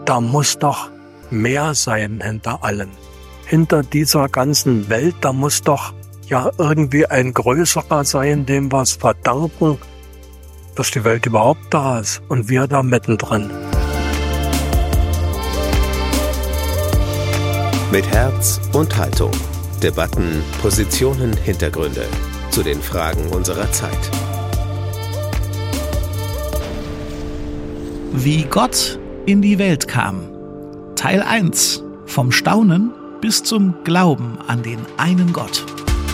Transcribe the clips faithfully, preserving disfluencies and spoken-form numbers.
da muss doch mehr sein hinter allem. Hinter dieser ganzen Welt, da muss doch ja irgendwie ein Größerer sein, dem wir es verdanken, dass die Welt überhaupt da ist und wir da mittendrin. Mit Herz und Haltung. Debatten, Positionen, Hintergründe zu den Fragen unserer Zeit. Wie Gott in die Welt kam. Teil eins. Vom Staunen bis zum Glauben an den einen Gott.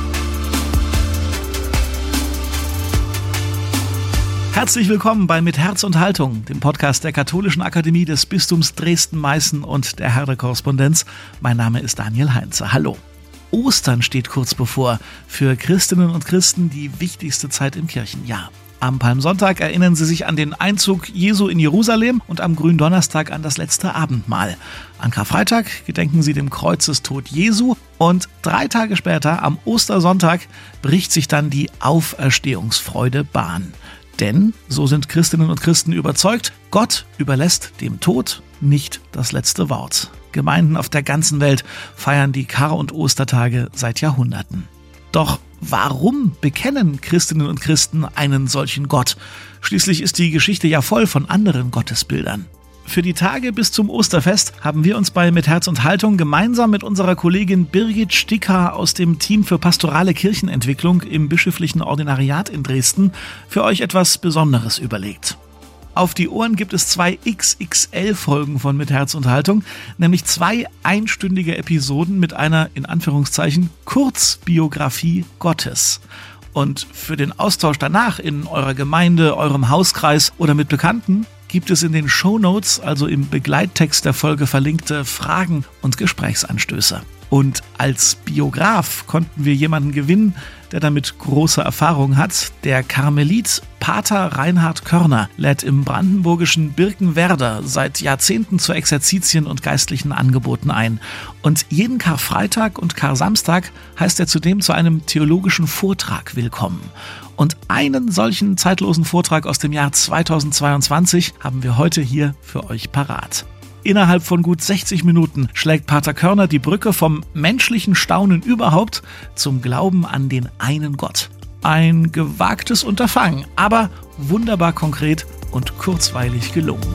Herzlich willkommen bei Mit Herz und Haltung, dem Podcast der Katholischen Akademie des Bistums Dresden-Meißen und der Herde-Korrespondenz. Mein Name ist Daniel Heinze. Hallo. Ostern steht kurz bevor. Für Christinnen und Christen die wichtigste Zeit im Kirchenjahr. Am Palmsonntag erinnern sie sich an den Einzug Jesu in Jerusalem und am Gründonnerstag an das letzte Abendmahl. An Karfreitag gedenken sie dem Kreuzestod Jesu und drei Tage später, am Ostersonntag, bricht sich dann die Auferstehungsfreude Bahn. Denn, so sind Christinnen und Christen überzeugt, Gott überlässt dem Tod nicht das letzte Wort. Gemeinden auf der ganzen Welt feiern die Kar- und Ostertage seit Jahrhunderten. Doch warum bekennen Christinnen und Christen einen solchen Gott? Schließlich ist die Geschichte ja voll von anderen Gottesbildern. Für die Tage bis zum Osterfest haben wir uns bei Mit Herz und Haltung gemeinsam mit unserer Kollegin Birgit Sticker aus dem Team für pastorale Kirchenentwicklung im bischöflichen Ordinariat in Dresden für euch etwas Besonderes überlegt. Auf die Ohren gibt es zwei X X L-Folgen von Mit Herz und Haltung, nämlich zwei einstündige Episoden mit einer, in Anführungszeichen, Kurzbiografie Gottes. Und für den Austausch danach in eurer Gemeinde, eurem Hauskreis oder mit Bekannten gibt es in den Shownotes, also im Begleittext der Folge, verlinkte Fragen und Gesprächsanstöße. Und als Biograf konnten wir jemanden gewinnen, der damit große Erfahrung hat. Der Karmelit Pater Reinhard Körner lädt im brandenburgischen Birkenwerder seit Jahrzehnten zu Exerzitien und geistlichen Angeboten ein. Und jeden Karfreitag und Karsamstag heißt er zudem zu einem theologischen Vortrag willkommen. Und einen solchen zeitlosen Vortrag aus dem Jahr zweitausendzweiundzwanzig haben wir heute hier für euch parat. Innerhalb von gut sechzig Minuten schlägt Pater Körner die Brücke vom menschlichen Staunen überhaupt zum Glauben an den einen Gott. Ein gewagtes Unterfangen, aber wunderbar konkret und kurzweilig gelungen.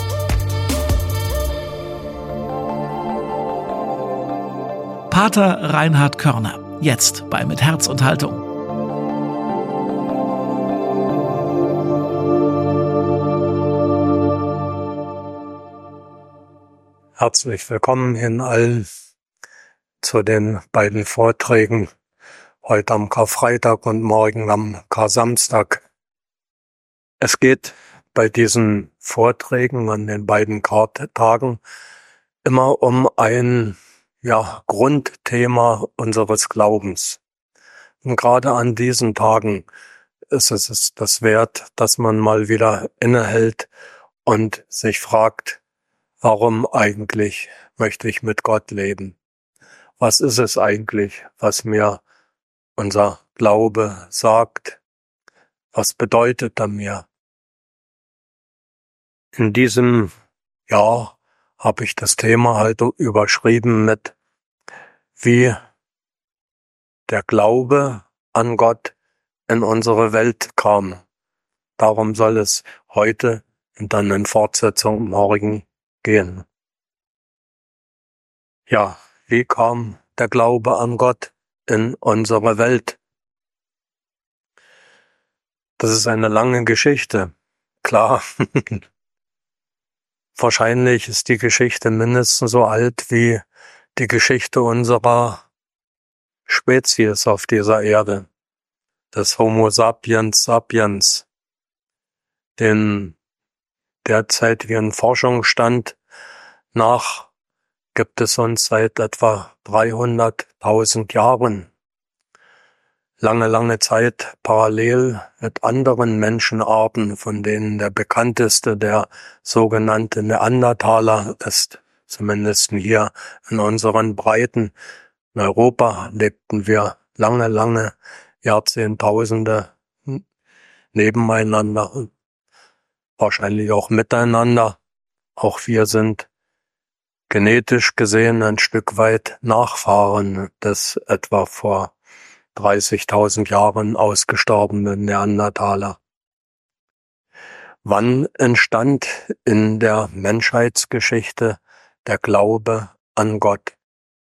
Pater Reinhard Körner, jetzt bei Mit Herz und Haltung. Herzlich willkommen Ihnen allen zu den beiden Vorträgen heute am Karfreitag und morgen am Karsamstag. Es geht bei diesen Vorträgen an den beiden Tagen immer um ein ja, Grundthema unseres Glaubens. Und gerade an diesen Tagen ist es das wert, dass man mal wieder innehält und sich fragt, warum eigentlich möchte ich mit Gott leben? Was ist es eigentlich, was mir unser Glaube sagt? Was bedeutet er mir? In diesem Jahr habe ich das Thema halt überschrieben mit, wie der Glaube an Gott in unsere Welt kam. Darum soll es heute und dann in Fortsetzung morgen gehen. Ja, wie kam der Glaube an Gott in unsere Welt? Das ist eine lange Geschichte, klar. Wahrscheinlich ist die Geschichte mindestens so alt wie die Geschichte unserer Spezies auf dieser Erde, des Homo sapiens sapiens, den derzeitigen Forschungsstand nach gibt es uns seit etwa dreihunderttausend Jahren. Lange, lange Zeit parallel mit anderen Menschenarten, von denen der bekannteste der sogenannte Neandertaler ist, zumindest hier in unseren Breiten. In Europa lebten wir lange, lange Jahrzehntausende nebeneinander, wahrscheinlich auch miteinander. Auch wir sind genetisch gesehen ein Stück weit Nachfahren des etwa vor dreißigtausend Jahren ausgestorbenen Neandertaler. Wann entstand in der Menschheitsgeschichte der Glaube an Gott?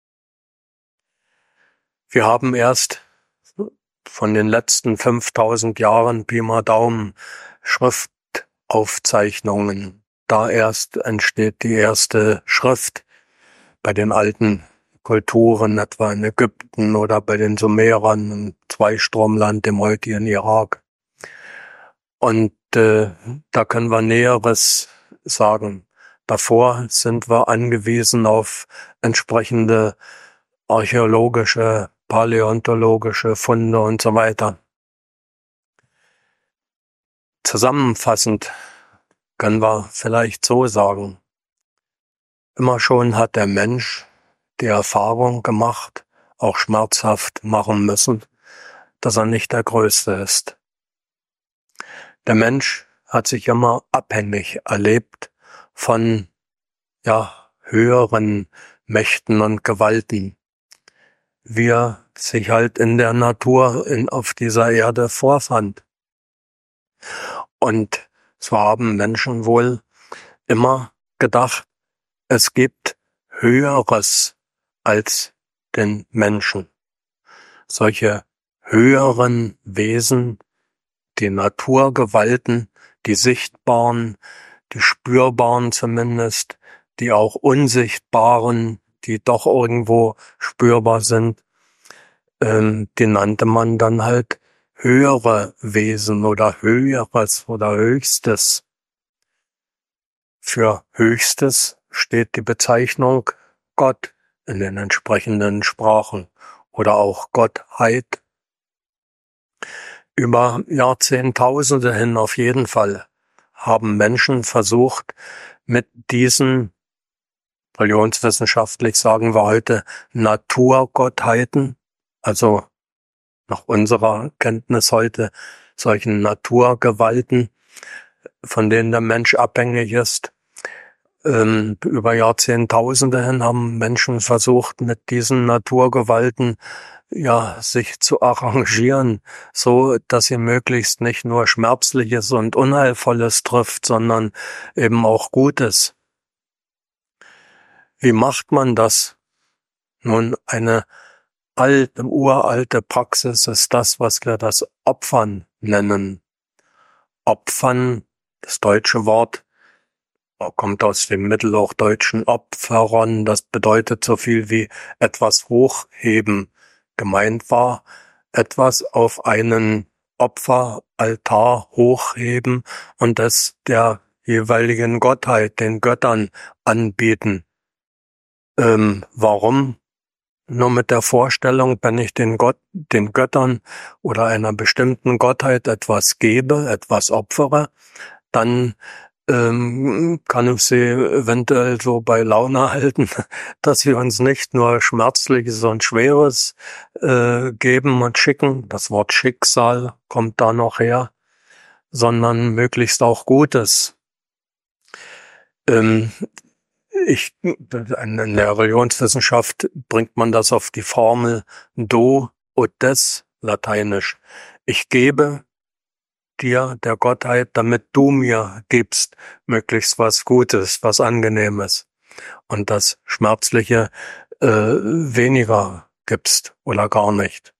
Wir haben erst von den letzten fünftausend Jahren Pi mal Daumen Schriftaufzeichnungen. Da erst entsteht die erste Schrift bei den alten Kulturen, etwa in Ägypten oder bei den Sumerern im Zweistromland im heutigen Irak. Und äh, da können wir Näheres sagen. Davor sind wir angewiesen auf entsprechende archäologische, paläontologische Funde und so weiter. Zusammenfassend können wir vielleicht so sagen: Immer schon hat der Mensch die Erfahrung gemacht, auch schmerzhaft machen müssen, dass er nicht der Größte ist. Der Mensch hat sich immer abhängig erlebt von, ja, höheren Mächten und Gewalten, wie er sich halt in der Natur in, auf dieser Erde vorfand. Und so haben Menschen wohl immer gedacht, es gibt Höheres als den Menschen. Solche höheren Wesen, die Naturgewalten, die sichtbaren, die spürbaren zumindest, die auch unsichtbaren, die doch irgendwo spürbar sind, ähm, die nannte man dann halt höhere Wesen oder Höheres oder Höchstes. Für Höchstes steht die Bezeichnung Gott in den entsprechenden Sprachen oder auch Gottheit. Über Jahrzehntausende hin auf jeden Fall haben Menschen versucht, mit diesen, religionswissenschaftlich sagen wir heute, Naturgottheiten, also nach unserer Kenntnis heute solchen Naturgewalten, von denen der Mensch abhängig ist. Ähm, über Jahrzehntausende hin haben Menschen versucht, mit diesen Naturgewalten ja sich zu arrangieren, so dass sie möglichst nicht nur Schmerzliches und Unheilvolles trifft, sondern eben auch Gutes. Wie macht man das? Nun, eine alte, uralte Praxis ist das, was wir das Opfern nennen. Opfern, das deutsche Wort, kommt aus dem mittelhochdeutschen Opferon, das bedeutet so viel wie etwas hochheben. Gemeint war, etwas auf einen Opferaltar hochheben und das der jeweiligen Gottheit, den Göttern anbieten. Ähm, warum? Nur mit der Vorstellung, wenn ich den Gott, den Göttern oder einer bestimmten Gottheit etwas gebe, etwas opfere, dann ähm, kann ich sie eventuell so bei Laune halten, dass sie uns nicht nur Schmerzliches und Schweres äh, geben und schicken, das Wort Schicksal kommt da noch her, sondern möglichst auch Gutes. Ähm, ich, in der Religionswissenschaft bringt man das auf die Formel do ut des, lateinisch. Ich gebe dir, der Gottheit, damit du mir gibst, möglichst was Gutes, was Angenehmes und das Schmerzliche äh, weniger gibst oder gar nicht.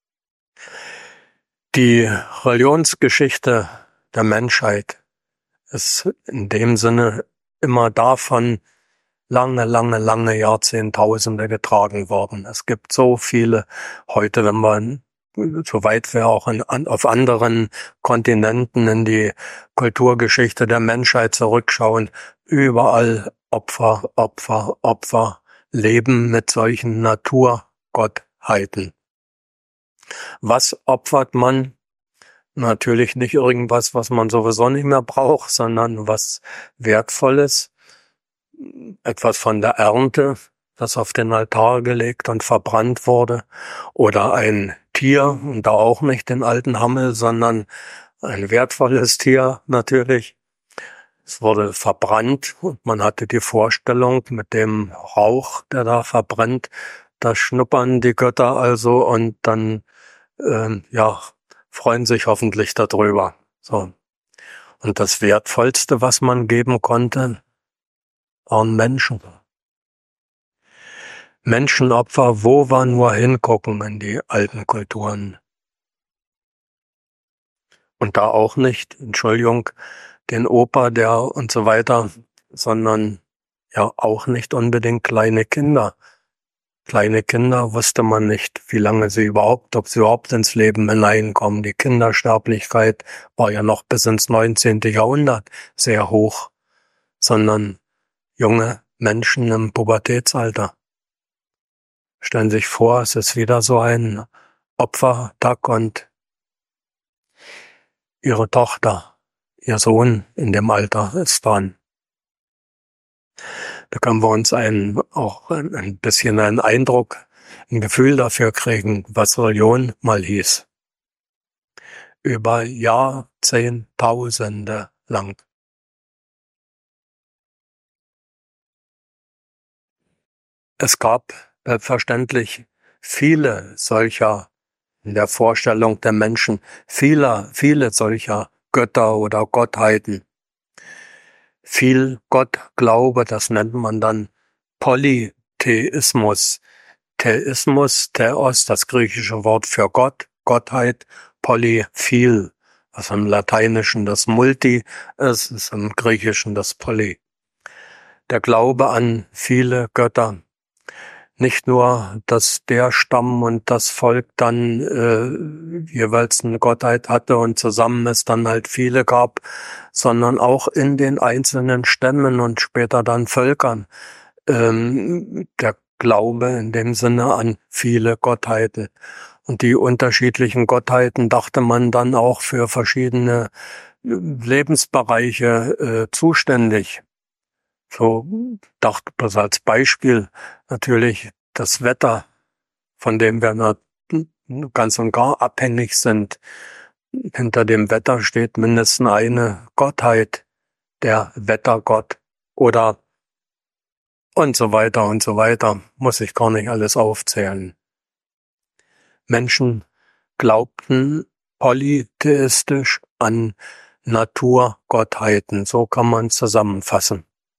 Die Religionsgeschichte der Menschheit ist in dem Sinne immer davon lange, lange, lange Jahrzehntausende getragen worden. Es gibt so viele heute, wenn man soweit wir auch in, auf anderen Kontinenten in die Kulturgeschichte der Menschheit zurückschauen, überall Opfer, Opfer, Opfer, Leben mit solchen Naturgottheiten. Was opfert man? Natürlich nicht irgendwas, was man sowieso nicht mehr braucht, sondern was Wertvolles, etwas von der Ernte, das auf den Altar gelegt und verbrannt wurde, oder ein Tier, und da auch nicht den alten Hammel, sondern ein wertvolles Tier natürlich. Es wurde verbrannt und man hatte die Vorstellung, mit dem Rauch, der da verbrennt, da schnuppern die Götter also und dann ähm, ja freuen sich hoffentlich darüber. So. Und das Wertvollste, was man geben konnte, waren Menschen. Menschenopfer, wo wir nur hingucken in die alten Kulturen. Und da auch nicht, Entschuldigung, den Opa, der und so weiter, sondern ja auch nicht unbedingt kleine Kinder. Kleine Kinder wusste man nicht, wie lange sie überhaupt, ob sie überhaupt ins Leben hineinkommen. Die Kindersterblichkeit war ja noch bis ins neunzehnte Jahrhundert sehr hoch, sondern junge Menschen im Pubertätsalter. Stellen Sie sich vor, es ist wieder so ein Opfertag und Ihre Tochter, Ihr Sohn in dem Alter ist dran. Da können wir uns ein, auch ein bisschen einen Eindruck, ein Gefühl dafür kriegen, was Religion mal hieß. Über Jahrzehntausende lang. Es gab selbstverständlich viele solcher, in der Vorstellung der Menschen, viele, viele solcher Götter oder Gottheiten. Viel Gottglaube, das nennt man dann Polytheismus. Theismus, Theos, das griechische Wort für Gott, Gottheit, Poly, viel, was im Lateinischen das Multi ist, ist im Griechischen das Poly. Der Glaube an viele Götter. Nicht nur, dass der Stamm und das Volk dann äh, jeweils eine Gottheit hatte und zusammen es dann halt viele gab, sondern auch in den einzelnen Stämmen und später dann Völkern. Ähm, der Glaube in dem Sinne an viele Gottheiten. Und die unterschiedlichen Gottheiten dachte man dann auch für verschiedene Lebensbereiche äh, zuständig. So dachte man als Beispiel natürlich das Wetter, von dem wir ganz und gar abhängig sind. Hinter dem Wetter steht mindestens eine Gottheit, der Wettergott oder und so weiter und so weiter. Muss ich gar nicht alles aufzählen. Menschen glaubten polytheistisch an Naturgottheiten. So kann man zusammenfassen.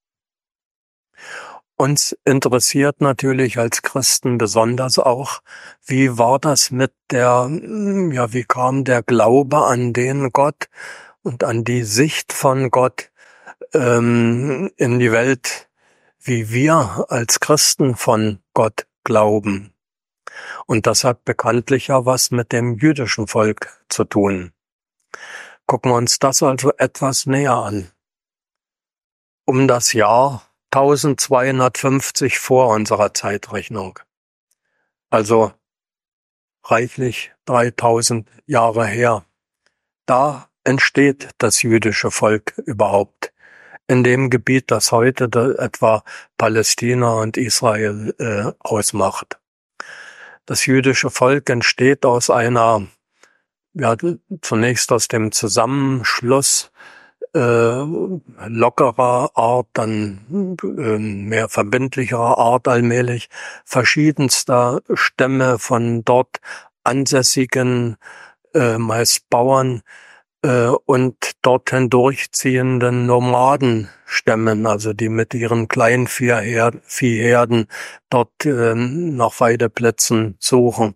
Uns interessiert natürlich als Christen besonders auch, wie war das mit der, ja, wie kam der Glaube an den Gott und an die Sicht von Gott ähm, in die Welt, wie wir als Christen von Gott glauben. Und das hat bekanntlich ja was mit dem jüdischen Volk zu tun. Gucken wir uns das also etwas näher an. Um das Jahr eintausendzweihundertfünfzig vor unserer Zeitrechnung, also reichlich dreitausend Jahre her, da entsteht das jüdische Volk überhaupt in dem Gebiet, das heute etwa Palästina und Israel äh, ausmacht. Das jüdische Volk entsteht aus einer, ja, zunächst aus dem Zusammenschluss äh, lockerer Art, dann äh, mehr verbindlicherer Art allmählich, verschiedenster Stämme von dort ansässigen, äh, meist Bauern, äh, und dorthin durchziehenden Nomadenstämmen, also die mit ihren kleinen Viehherden dort äh, nach Weideplätzen suchen.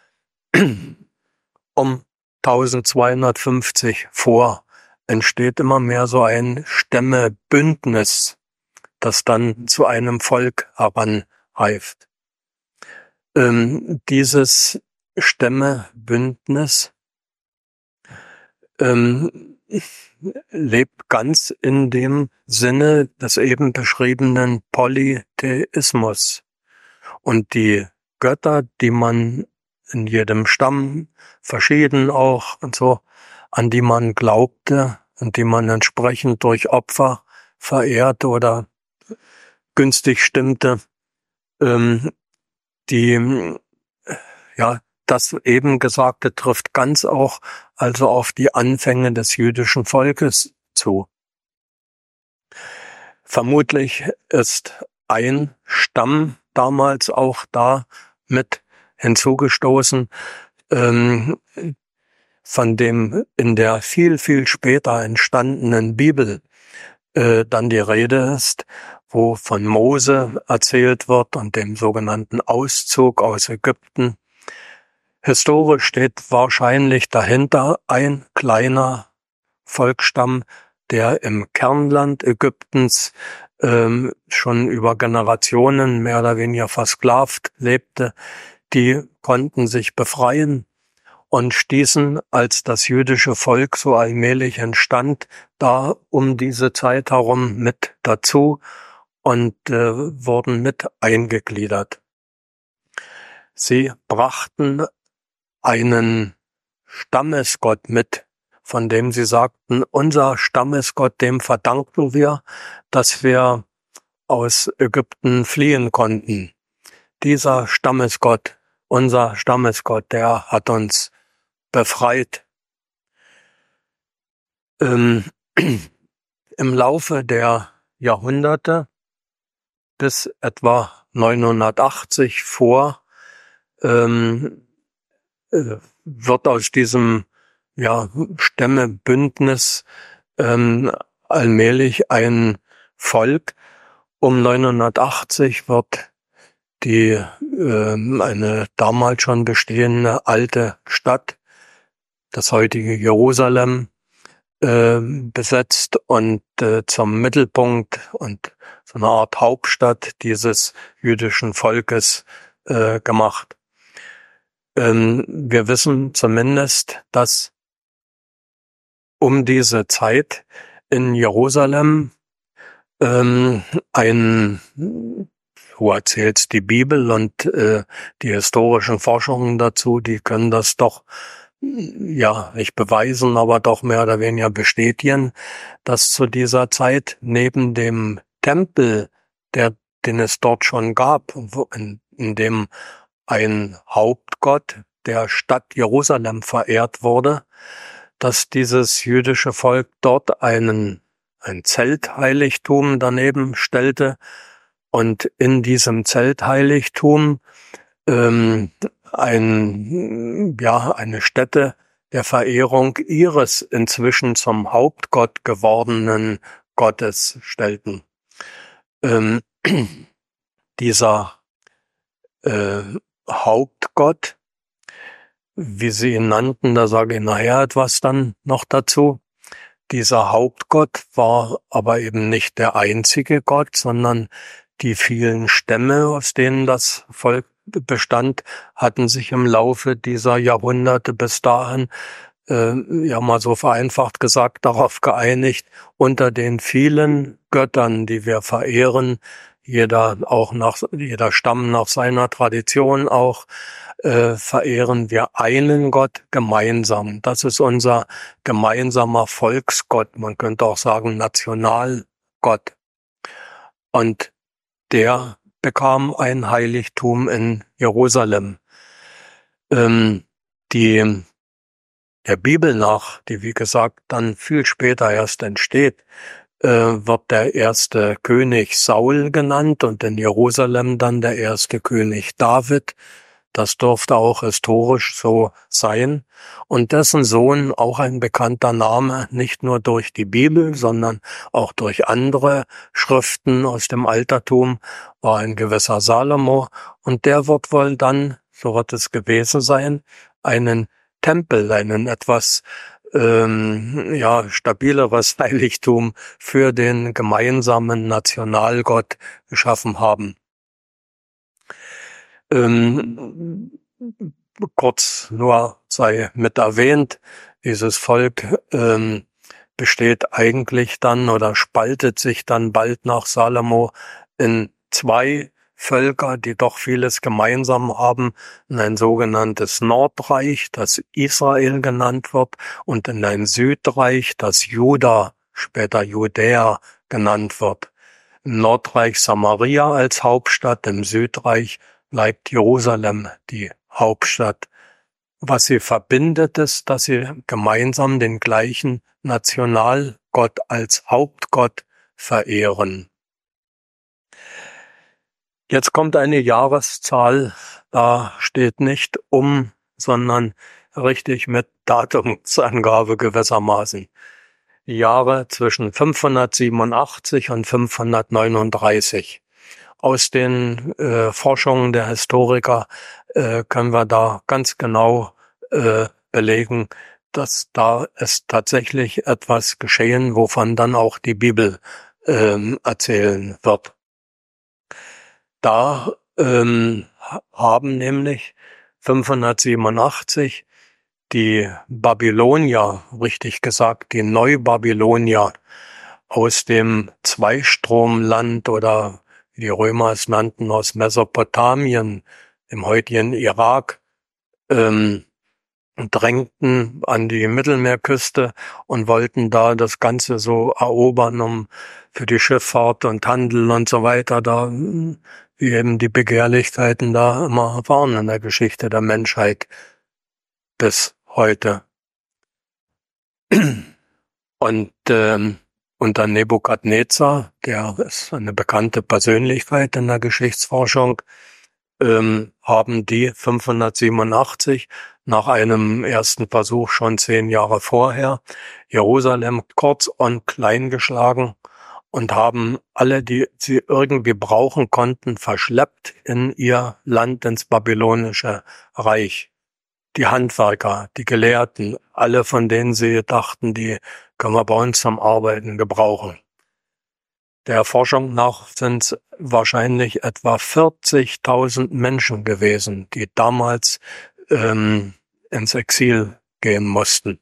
Um eintausendzweihundertfünfzig vor entsteht immer mehr so ein Stämmebündnis, das dann zu einem Volk heranreift. Ähm, dieses Stämmebündnis ähm, lebt ganz in dem Sinne des eben beschriebenen Polytheismus. Und die Götter, die man in jedem Stamm, verschieden auch und so, an die man glaubte und die man entsprechend durch Opfer verehrte oder günstig stimmte, ähm, die, ja, das eben Gesagte trifft ganz auch also auf die Anfänge des jüdischen Volkes zu. Vermutlich ist ein Stamm damals auch da mit hinzugestoßen, ähm, von dem in der viel, viel später entstandenen Bibel äh, dann die Rede ist, wo von Mose erzählt wird und dem sogenannten Auszug aus Ägypten. Historisch steht wahrscheinlich dahinter ein kleiner Volksstamm, der im Kernland Ägyptens ähm, schon über Generationen mehr oder weniger versklavt lebte. Die konnten sich befreien und stießen, als das jüdische Volk so allmählich entstand, da um diese Zeit herum mit dazu und äh, wurden mit eingegliedert. Sie brachten einen Stammesgott mit, von dem sie sagten, unser Stammesgott, dem verdanken wir, dass wir aus Ägypten fliehen konnten. Dieser Stammesgott, unser Stammesgott, der hat uns befreit. Ähm, Im Laufe der Jahrhunderte bis etwa neunhundertachtzig vor ähm, äh, wird aus diesem ja, Stämmebündnis ähm, allmählich ein Volk. Um neunhundertachtzig wird die äh, eine damals schon bestehende alte Stadt, das heutige Jerusalem, äh, besetzt und äh, zum Mittelpunkt und so eine Art Hauptstadt dieses jüdischen Volkes äh, gemacht. Ähm, wir wissen zumindest, dass um diese Zeit in Jerusalem ähm, ein, so erzählt die Bibel und äh, die historischen Forschungen dazu, die können das doch ja nicht beweisen, aber doch mehr oder weniger bestätigen, dass zu dieser Zeit neben dem Tempel, der, den es dort schon gab, in, in dem ein Hauptgott der Stadt Jerusalem verehrt wurde, dass dieses jüdische Volk dort einen ein Zeltheiligtum daneben stellte und in diesem Zeltheiligtum ähm, ein ja eine Stätte der Verehrung ihres inzwischen zum Hauptgott gewordenen Gottes stellten. Ähm, dieser äh, Hauptgott, wie sie ihn nannten, da sage ich nachher etwas dann noch dazu. Dieser Hauptgott war aber eben nicht der einzige Gott, sondern die vielen Stämme, aus denen das Volk bestand, hatten sich im Laufe dieser Jahrhunderte bis dahin, äh, ja mal so vereinfacht gesagt, darauf geeinigt, unter den vielen Göttern, die wir verehren, jeder auch nach jeder Stamm nach seiner Tradition auch, äh, verehren wir einen Gott gemeinsam. Das ist unser gemeinsamer Volksgott, man könnte auch sagen Nationalgott. Und der bekam ein Heiligtum in Jerusalem. Ähm, die der Bibel nach, die wie gesagt dann viel später erst entsteht, äh, wird der erste König Saul genannt und in Jerusalem dann der erste König David. Das dürfte auch historisch so sein. Und dessen Sohn, auch ein bekannter Name, nicht nur durch die Bibel, sondern auch durch andere Schriften aus dem Altertum, war ein gewisser Salomo. Und der wird wohl dann, so wird es gewesen sein, einen Tempel, einen etwas ähm, ja stabileres Heiligtum für den gemeinsamen Nationalgott geschaffen haben. Ähm, kurz nur sei mit erwähnt, dieses Volk ähm, besteht eigentlich dann oder spaltet sich dann bald nach Salomo in zwei Völker, die doch vieles gemeinsam haben, in ein sogenanntes Nordreich, das Israel genannt wird, und in ein Südreich, das Juda, später Judäa genannt wird. Im Nordreich Samaria als Hauptstadt, im Südreich bleibt Jerusalem die Hauptstadt. Was sie verbindet, ist, dass sie gemeinsam den gleichen Nationalgott als Hauptgott verehren. Jetzt kommt eine Jahreszahl, da steht nicht um, sondern richtig mit Datumsangabe gewissermaßen. Die Jahre zwischen fünfhundertsiebenundachtzig und fünfhundertneununddreißig. Aus den äh, Forschungen der Historiker äh, können wir da ganz genau äh, belegen, dass da es tatsächlich etwas geschehen, wovon dann auch die Bibel ähm, erzählen wird. Da ähm, haben nämlich fünfhundertsiebenundachtzig die Babylonier, richtig gesagt, die Neubabylonier aus dem Zweistromland oder wie die Römer es nannten, aus Mesopotamien, im heutigen Irak, ähm, drängten an die Mittelmeerküste und wollten da das Ganze so erobern, um für die Schifffahrt und Handel und so weiter, da wie eben die Begehrlichkeiten da immer waren in der Geschichte der Menschheit bis heute. Und ähm, unter Nebukadnezar, der ist eine bekannte Persönlichkeit in der Geschichtsforschung, ähm, haben die fünfhundertsiebenundachtzig nach einem ersten Versuch schon zehn Jahre vorher Jerusalem kurz und klein geschlagen und haben alle, die sie irgendwie brauchen konnten, verschleppt in ihr Land, ins babylonische Reich. Die Handwerker, die Gelehrten, alle, von denen sie dachten, die können wir bei uns zum Arbeiten gebrauchen. Der Forschung nach sind es wahrscheinlich etwa vierzigtausend Menschen gewesen, die damals ähm, ins Exil gehen mussten,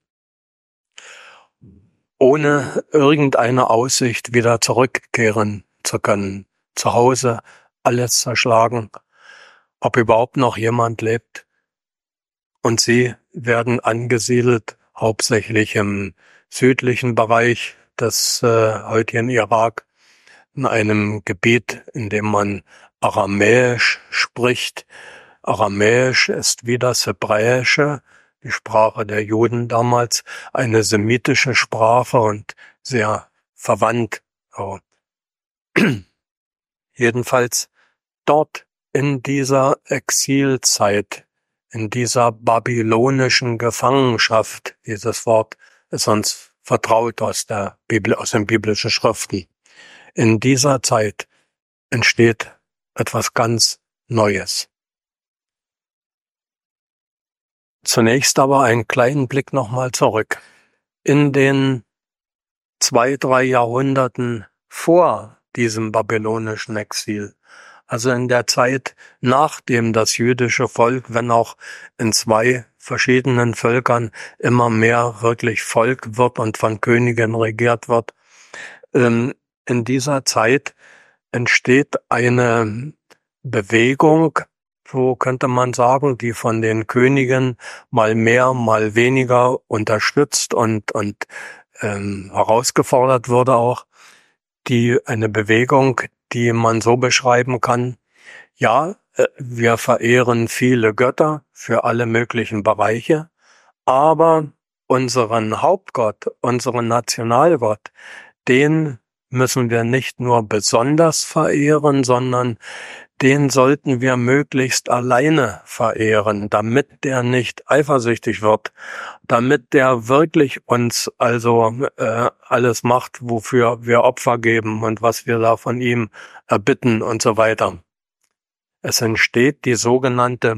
ohne irgendeine Aussicht wieder zurückkehren zu können. Zu Hause alles zerschlagen, ob überhaupt noch jemand lebt. Und sie werden angesiedelt, hauptsächlich im südlichen Bereich des äh, heutigen Irak, in einem Gebiet, in dem man Aramäisch spricht. Aramäisch ist wie das Hebräische, die Sprache der Juden damals, eine semitische Sprache und sehr verwandt. So. Jedenfalls dort in dieser Exilzeit, in dieser babylonischen Gefangenschaft, dieses Wort ist uns vertraut aus der Bibel, aus den biblischen Schriften. In dieser Zeit entsteht etwas ganz Neues. Zunächst aber einen kleinen Blick nochmal zurück. In den zwei, drei Jahrhunderten vor diesem babylonischen Exil, also in der Zeit, nachdem das jüdische Volk, wenn auch in zwei verschiedenen Völkern, immer mehr wirklich Volk wird und von Königen regiert wird, ähm, in dieser Zeit entsteht eine Bewegung, so könnte man sagen, die von den Königen mal mehr, mal weniger unterstützt und, und ähm, herausgefordert wurde auch, die eine Bewegung, die man so beschreiben kann, ja, wir verehren viele Götter für alle möglichen Bereiche, aber unseren Hauptgott, unseren Nationalgott, den müssen wir nicht nur besonders verehren, sondern den sollten wir möglichst alleine verehren, damit der nicht eifersüchtig wird, damit der wirklich uns also äh, alles macht, wofür wir Opfer geben und was wir da von ihm erbitten und so weiter. Es entsteht die sogenannte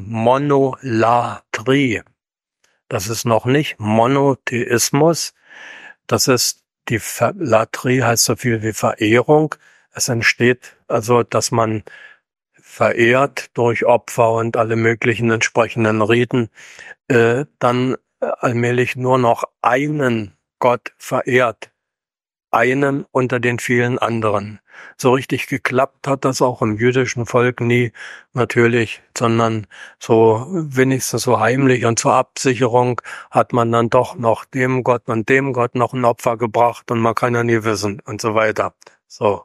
Monolatrie. Das ist noch nicht Monotheismus, das ist die Ver- Latrie heißt so viel wie Verehrung. Es entsteht also, dass man verehrt durch Opfer und alle möglichen entsprechenden Riten, äh, dann allmählich nur noch einen Gott verehrt. Einen unter den vielen anderen. So richtig geklappt hat das auch im jüdischen Volk nie, natürlich, sondern so wenigstens so heimlich und zur Absicherung hat man dann doch noch dem Gott und dem Gott noch ein Opfer gebracht und man kann ja nie wissen und so weiter. So.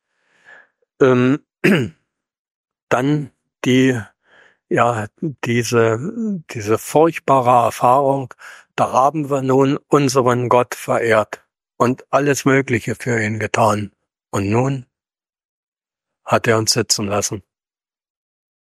Ähm, dann die, ja, diese, diese furchtbare Erfahrung, da haben wir nun unseren Gott verehrt und alles Mögliche für ihn getan. Und nun hat er uns sitzen lassen.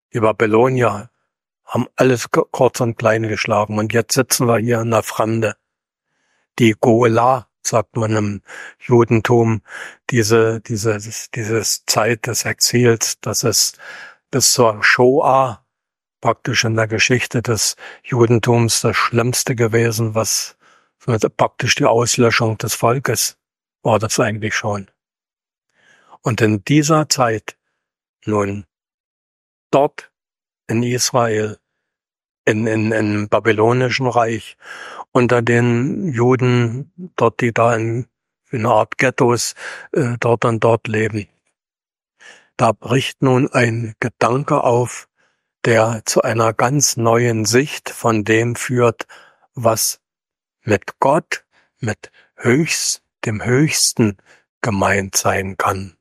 Die Babylonier haben alles kurz und klein geschlagen und jetzt sitzen wir hier in der Fremde. Die Gola, sagt man im Judentum, diese, diese, dieses Zeit des Exils, das ist bis zur Shoah praktisch in der Geschichte des Judentums das Schlimmste gewesen, was praktisch die Auslöschung des Volkes war das eigentlich schon. Und in dieser Zeit, nun, dort in Israel, in, in, im babylonischen Reich, unter den Juden, dort, die da in, in einer Art Ghettos äh, dort und dort leben, da bricht nun ein Gedanke auf, der zu einer ganz neuen Sicht von dem führt, was mit Gott, mit Höchst, dem Höchsten gemeint sein kann.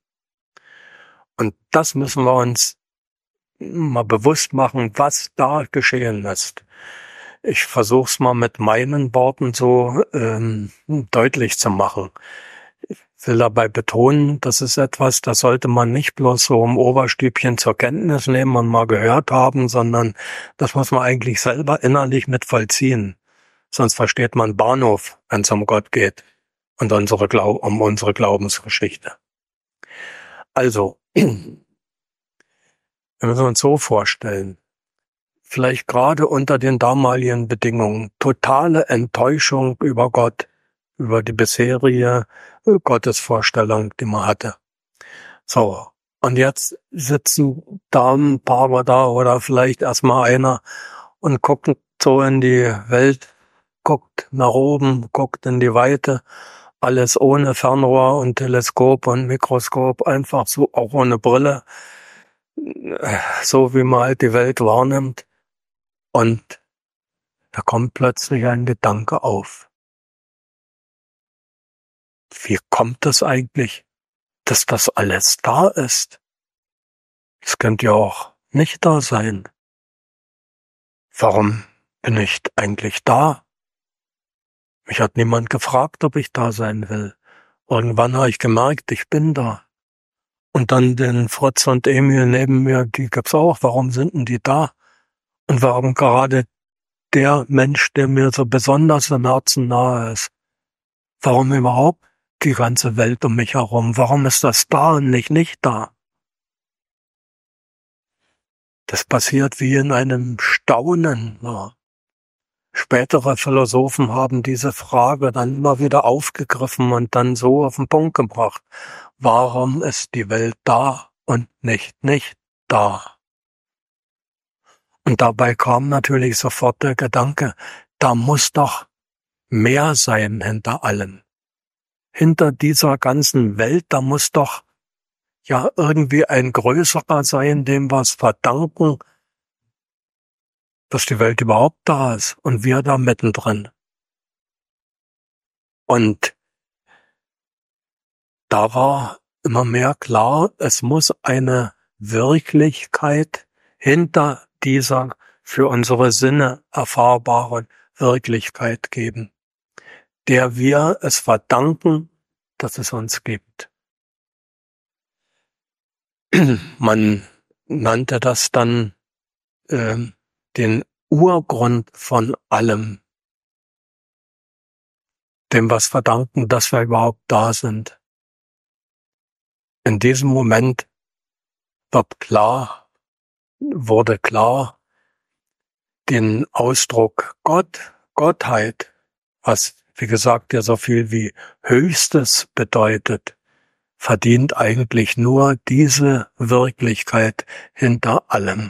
Und das müssen wir uns mal bewusst machen, was da geschehen ist. Ich versuche es mal mit meinen Worten so ähm, deutlich zu machen. Ich will dabei betonen, das ist etwas, das sollte man nicht bloß so im Oberstübchen zur Kenntnis nehmen und mal gehört haben, sondern das muss man eigentlich selber innerlich mit vollziehen. Sonst versteht man Bahnhof, wenn es um Gott geht und unsere Glau- um unsere Glaubensgeschichte. Also, wir müssen uns so vorstellen, vielleicht gerade unter den damaligen Bedingungen, totale Enttäuschung über Gott, über die bisherige Gottesvorstellung, die man hatte. So, und jetzt sitzen da ein paar da oder vielleicht erstmal einer und gucken so in die Welt, guckt nach oben, guckt in die Weite, alles ohne Fernrohr und Teleskop und Mikroskop, einfach so, auch ohne Brille, so wie man halt die Welt wahrnimmt. Und da kommt plötzlich ein Gedanke auf. Wie kommt es eigentlich, dass das alles da ist? Es könnte ja auch nicht da sein. Warum bin ich eigentlich da? Mich hat niemand gefragt, ob ich da sein will. Irgendwann habe ich gemerkt, ich bin da. Und dann den Fritz und Emil neben mir, die gibt's auch. Warum sind denn die da? Und warum gerade der Mensch, der mir so besonders im Herzen nahe ist? Warum überhaupt die ganze Welt um mich herum? Warum ist das da und nicht nicht da? Das passiert wie in einem Staunen. Ja. Spätere Philosophen haben diese Frage dann immer wieder aufgegriffen und dann so auf den Punkt gebracht. Warum ist die Welt da und nicht nicht da? Und dabei kam natürlich sofort der Gedanke, da muss doch mehr sein hinter allem. Hinter dieser ganzen Welt, da muss doch ja irgendwie ein Größerer sein, dem wir es verdanken, dass die Welt überhaupt da ist und wir da mittendrin. Und da war immer mehr klar, es muss eine Wirklichkeit hinter dieser für unsere Sinne erfahrbaren Wirklichkeit geben, der wir es verdanken, dass es uns gibt. Man nannte das dann äh, den Urgrund von allem, dem was verdanken, dass wir überhaupt da sind. In diesem Moment wird klar, wurde klar, den Ausdruck Gott, Gottheit, was wie gesagt ja so viel wie Höchstes bedeutet, verdient eigentlich nur diese Wirklichkeit hinter allem.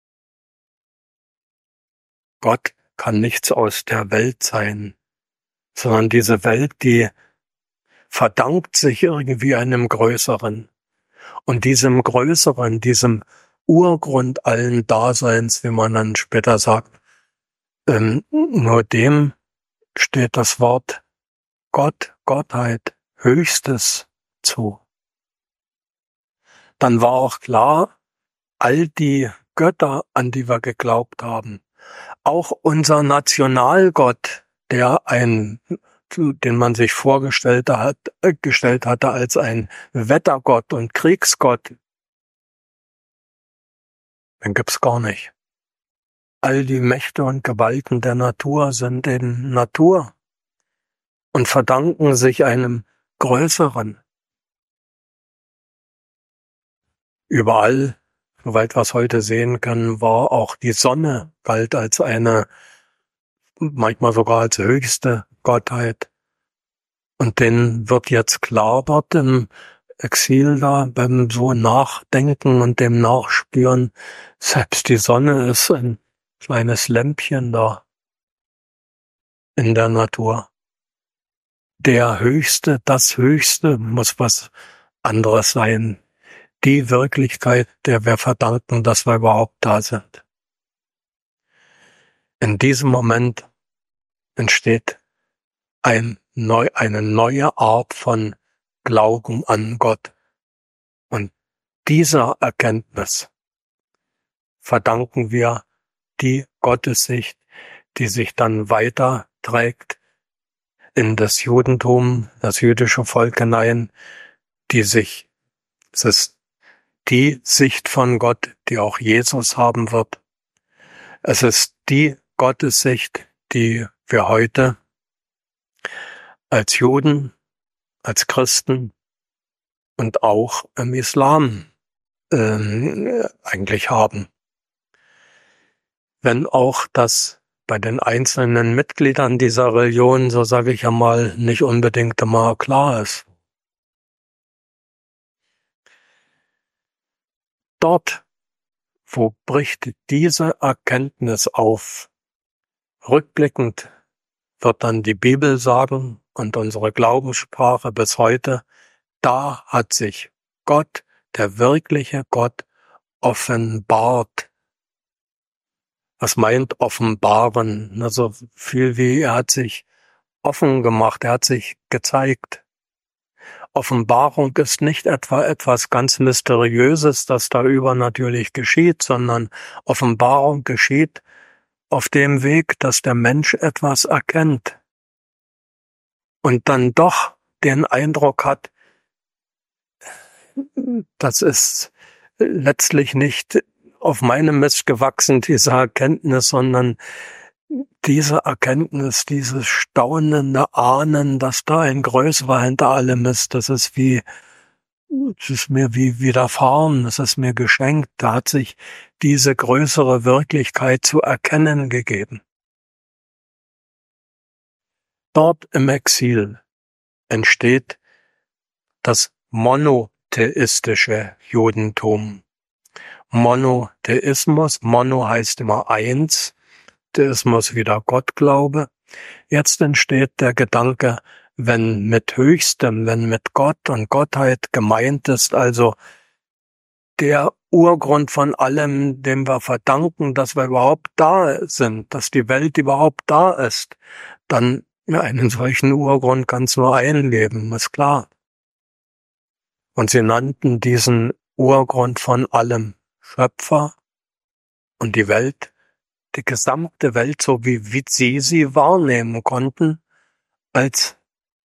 Gott kann nichts aus der Welt sein, sondern diese Welt, die verdankt sich irgendwie einem Größeren. Und diesem Größeren, diesem Urgrund allen Daseins, wie man dann später sagt, ähm, nur dem steht das Wort Gott, Gottheit, Höchstes zu. Dann war auch klar, all die Götter, an die wir geglaubt haben, auch unser Nationalgott, der ein, den man sich vorgestellt hat, äh, gestellt hatte als ein Wettergott und Kriegsgott, Den gibt's gar nicht. All die Mächte und Gewalten der Natur sind in Natur und verdanken sich einem Größeren. Überall, soweit wir es heute sehen können, war auch die Sonne, galt als eine, manchmal sogar als höchste Gottheit. Und denen wird jetzt klar, dort im Exil da, beim so Nachdenken und dem Nachspüren, selbst die Sonne ist ein kleines Lämpchen da in der Natur. Der Höchste, das Höchste muss was anderes sein. Die Wirklichkeit, der wir verdanken, dass wir überhaupt da sind. In diesem Moment entsteht ein neu, eine neue Art von Glauben an Gott. Und dieser Erkenntnis verdanken wir die Gottessicht, die sich dann weiterträgt in das Judentum, das jüdische Volk hinein, die sich, es ist die Sicht von Gott, die auch Jesus haben wird. Es ist die Gottessicht, die wir heute als Juden, als Christen und auch im Islam äh, eigentlich haben. Wenn auch das bei den einzelnen Mitgliedern dieser Religion, so sage ich ja mal, nicht unbedingt immer klar ist. Dort, wo bricht diese Erkenntnis auf? Rückblickend wird dann die Bibel sagen und unsere Glaubenssprache bis heute, da hat sich Gott, der wirkliche Gott, offenbart. Was meint offenbaren? Also viel wie er hat sich offen gemacht, er hat sich gezeigt. Offenbarung ist nicht etwa etwas ganz Mysteriöses, das da übernatürlich geschieht, sondern Offenbarung geschieht auf dem Weg, dass der Mensch etwas erkennt und dann doch den Eindruck hat, das ist letztlich nicht auf meinem Mist gewachsen, diese Erkenntnis, sondern diese Erkenntnis, dieses staunende Ahnen, dass da ein Größerer hinter allem ist, das ist wie, es ist mir wie widerfahren, es ist mir geschenkt, da hat sich diese größere Wirklichkeit zu erkennen gegeben. Dort im Exil entsteht das monotheistische Judentum. Monotheismus, Mono heißt immer eins, Theismus wieder Gottglaube. Jetzt entsteht der Gedanke, wenn mit Höchstem, wenn mit Gott und Gottheit gemeint ist, also der Urgrund von allem, dem wir verdanken, dass wir überhaupt da sind, dass die Welt überhaupt da ist, dann ja, einen solchen Urgrund kann es nur einen geben, ist klar. Und sie nannten diesen Urgrund von allem Schöpfer und die Welt, die gesamte Welt, so wie, wie sie sie wahrnehmen konnten, als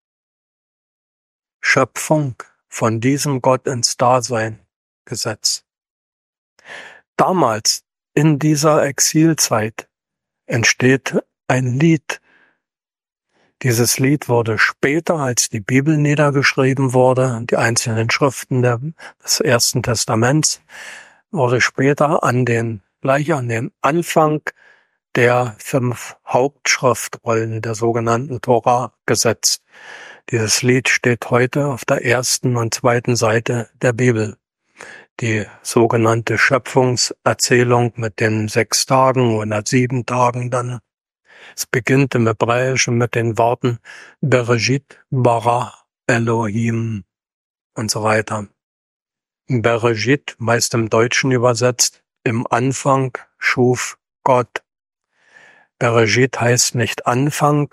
Schöpfung von diesem Gott ins Dasein gesetzt. Damals, in dieser Exilzeit, entsteht ein Lied. Dieses Lied wurde später, als die Bibel niedergeschrieben wurde, die einzelnen Schriften der, des Ersten Testaments, wurde später an den, gleich an den Anfang der fünf Hauptschriftrollen der sogenannten Tora gesetzt. Dieses Lied steht heute auf der ersten und zweiten Seite der Bibel. Die sogenannte Schöpfungserzählung mit den sechs Tagen oder sieben Tagen dann. Es beginnt im Hebräischen mit den Worten Bereshit bara Elohim und so weiter. Bereshit, meist im Deutschen übersetzt, im Anfang schuf Gott. Bereshit heißt nicht Anfang,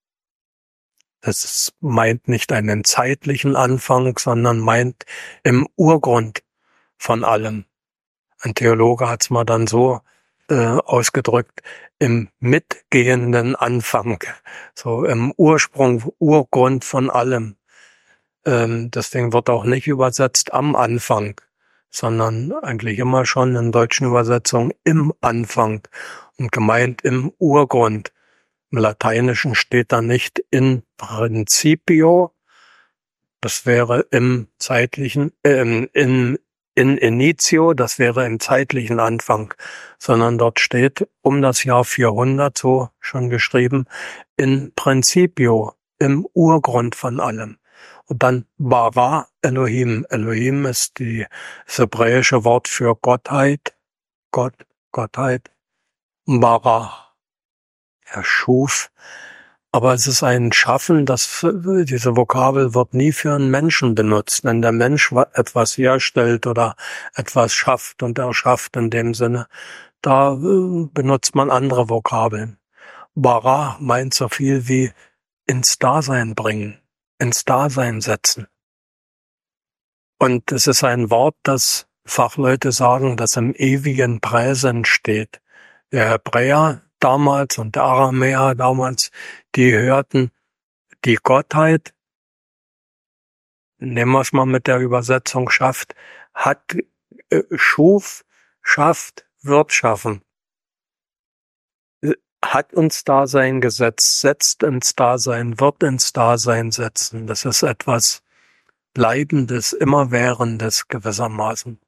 das meint nicht einen zeitlichen Anfang, sondern meint im Urgrund von allem. Ein Theologe hat es mal dann so äh, ausgedrückt, im mitgehenden Anfang, so im Ursprung, Urgrund von allem. Ähm, deswegen wird auch nicht übersetzt am Anfang, sondern eigentlich immer schon in deutschen Übersetzungen im Anfang und gemeint im Urgrund. Im Lateinischen steht da nicht in principio, das wäre im zeitlichen, äh, in, in initio, das wäre im zeitlichen Anfang, sondern dort steht um das Jahr vierhundert, so schon geschrieben, in principio, im Urgrund von allem. Und dann bara Elohim. Elohim ist die, das hebräische Wort für Gottheit. Gott, Gottheit. Bara. Er schuf. Aber es ist ein Schaffen, das, diese Vokabel wird nie für einen Menschen benutzt. Wenn der Mensch etwas herstellt oder etwas schafft und er schafft in dem Sinne, da benutzt man andere Vokabeln. Bara meint so viel wie ins Dasein bringen, ins Dasein setzen. Und es ist ein Wort, das Fachleute sagen, das im ewigen Präsens steht. Der Hebräer damals und der Aramäer damals, die hörten die Gottheit, nehmen wir es mal mit der Übersetzung schafft, hat, äh, schuf, schafft, wird schaffen. Hat ins Dasein gesetzt, setzt ins Dasein, wird ins Dasein setzen. Das ist etwas Bleibendes, Immerwährendes gewissermaßen.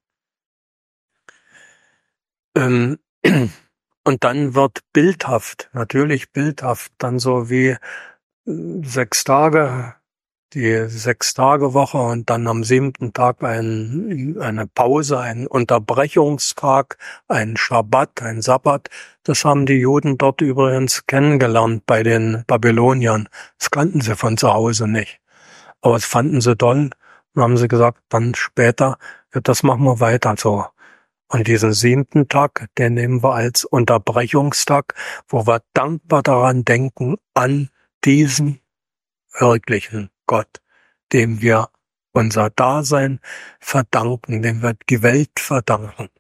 Ähm, und dann wird bildhaft, natürlich bildhaft, dann so wie sechs Tage, die Sechs-Tage-Woche und dann am siebten Tag ein, eine Pause, ein Unterbrechungstag, ein Schabbat, ein Sabbat. Das haben die Juden dort übrigens kennengelernt bei den Babyloniern. Das kannten sie von zu Hause nicht. Aber das fanden sie toll und haben sie gesagt, dann später, ja, das machen wir weiter so. Und diesen siebten Tag, den nehmen wir als Unterbrechungstag, wo wir dankbar daran denken, an diesen wirklichen Gott, dem wir unser Dasein verdanken, dem wir die Welt verdanken.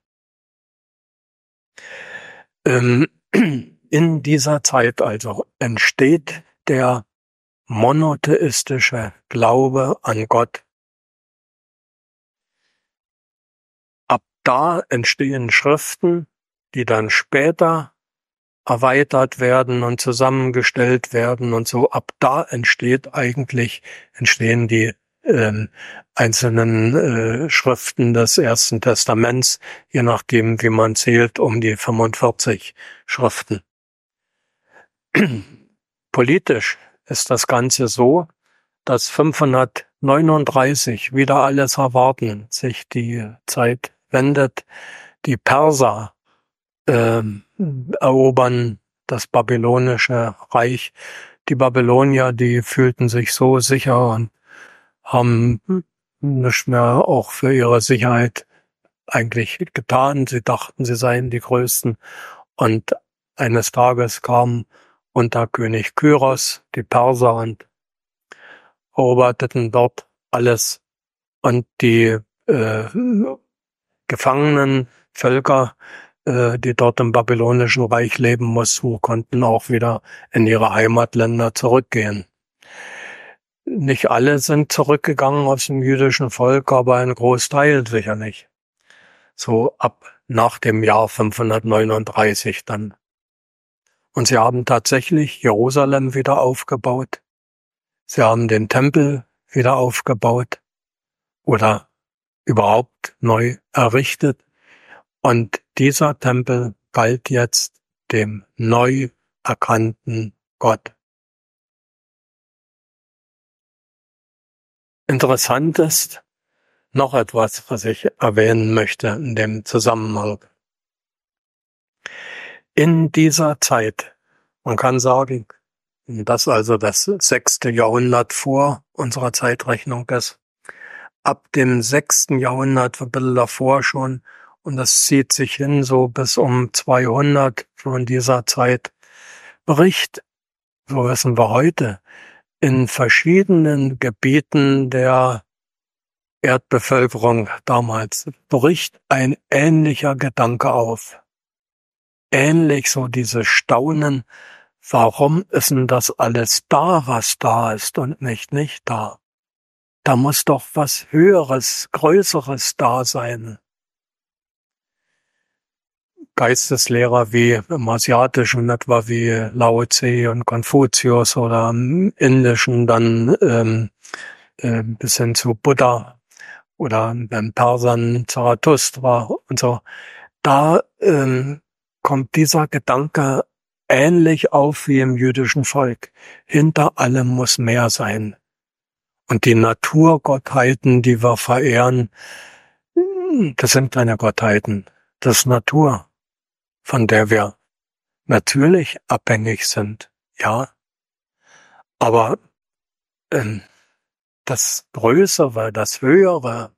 Ähm, in dieser Zeit also entsteht der monotheistische Glaube an Gott. Ab da entstehen Schriften, die dann später erweitert werden und zusammengestellt werden und so. Ab da entsteht eigentlich, entstehen die äh, einzelnen äh, Schriften des Ersten Testaments, je nachdem, wie man zählt, um die fünfundvierzig Schriften. Politisch ist das Ganze so, dass fünfhundertneununddreißig wieder alles erwarten, sich die Zeit wendet, die Perser Ähm, erobern das babylonische Reich. Die Babylonier, die fühlten sich so sicher und haben nicht mehr auch für ihre Sicherheit eigentlich getan. Sie dachten, sie seien die Größten. Und eines Tages kamen unter König Kyros die Perser und eroberten dort alles. Und die äh, gefangenen Völker, die dort im babylonischen Reich leben mussten, konnten auch wieder in ihre Heimatländer zurückgehen. Nicht alle sind zurückgegangen aus dem jüdischen Volk, aber ein Großteil sicherlich. So ab nach dem Jahr fünfhundertneununddreißig dann. Und sie haben tatsächlich Jerusalem wieder aufgebaut. Sie haben den Tempel wieder aufgebaut oder überhaupt neu errichtet. Und dieser Tempel galt jetzt dem neu erkannten Gott. Interessant ist noch etwas, was ich erwähnen möchte in dem Zusammenhang. In dieser Zeit, man kann sagen, dass also das sechste Jahrhundert vor unserer Zeitrechnung ist, ab dem sechsten Jahrhundert, ein bisschen davor schon, und das zieht sich hin so bis um zweihundert von dieser Zeit, bricht, so wissen wir heute, in verschiedenen Gebieten der Erdbevölkerung damals, bricht ein ähnlicher Gedanke auf. Ähnlich so diese Staunen, warum ist denn das alles da, was da ist und nicht nicht da? Da muss doch was Höheres, Größeres da sein. Geisteslehrer wie im Asiatischen, etwa wie Lao Tse und Konfuzius, oder im Indischen dann ähm, äh, bis hin zu Buddha oder beim Persern Zarathustra und so. Da ähm, kommt dieser Gedanke ähnlich auf wie im jüdischen Volk. Hinter allem muss mehr sein. Und die Naturgottheiten, die wir verehren, das sind keine Gottheiten. Das ist Natur, von der wir natürlich abhängig sind, ja. Aber ähm, das Größere, das Höhere,